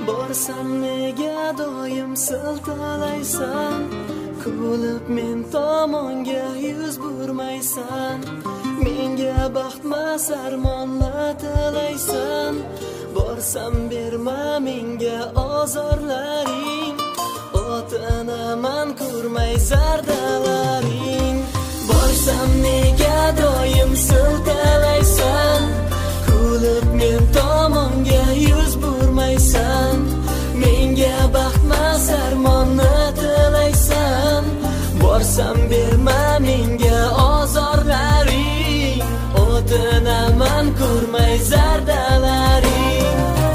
Borsam nega doim siltalaysan, kulib men tomonga yuz burmaysan. Menga baxtma sarmonla tilaysan, borsam berma menga ozorlaring. Otinaman ko'rmay zardalaring. Borsam nega doim siltalaysan, kulib men tomonga yuz burmaysan. Menga baxtma sarmonni tilaysan, borsam berma menga ozorlaring. Otinaman ko'rmay zardalaring.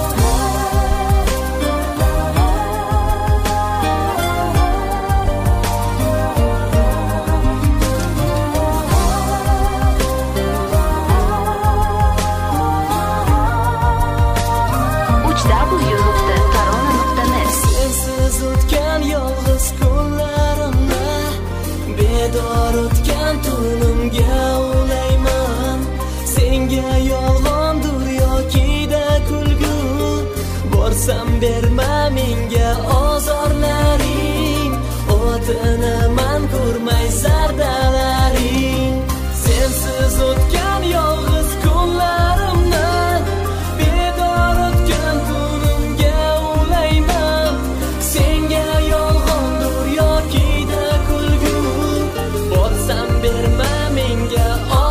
Bedor o'tgan tunimga ulayman, senga yolg'ondir yoki-da kulgu. Borsam berma menga ozorlaring, otinaman ko'rmay zardalaring. Sensiz o'tgan yolg'iz kunlarimni, bedor o'tgan tunimga ulayman, senga yolg'ondir yoki-da kulgu. Borsam berma menga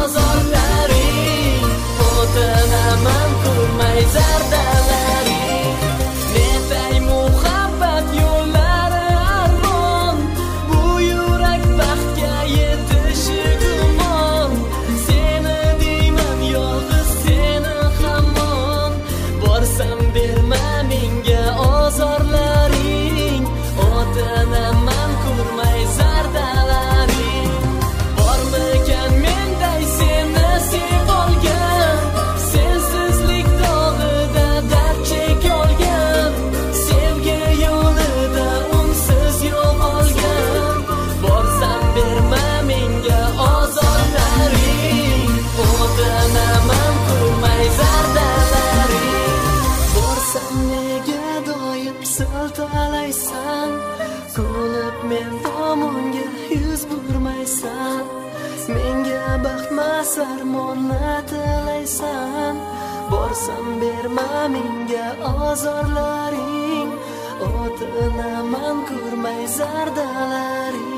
ozorlaring, otinaman ko'rmay zardalaring. Netay muhabbat yo'llari armon, bu yurak baxtga yetishi gumon. Seni deyman yolg'iz seni hamon, borsam berma menga ozorlaring, otinaman ko'rmay zardalaring. Bormikan menday seni sevib olgan, sensizlik dog'ida dard chekolgan, sevgi yo'lida unsiz yo'qolgan. Borsam berma menga ozorlaring, otinaman ko'rmay zardalaring. Borsam nega doim siltalaysan, kulib men tomonga yuz burmaysan. Menga baxtma sarmonni tilaysan, borsam berma menga ozorlaring, otinaman ko'rmay zardalaring.